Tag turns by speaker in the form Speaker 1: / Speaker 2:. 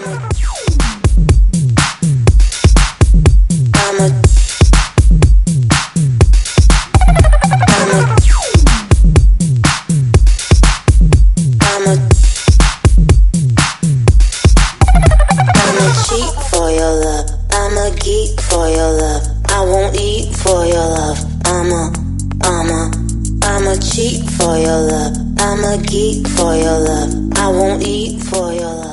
Speaker 1: I'm a cheat for your love. I'm a geek for your love. I won't eat for your love.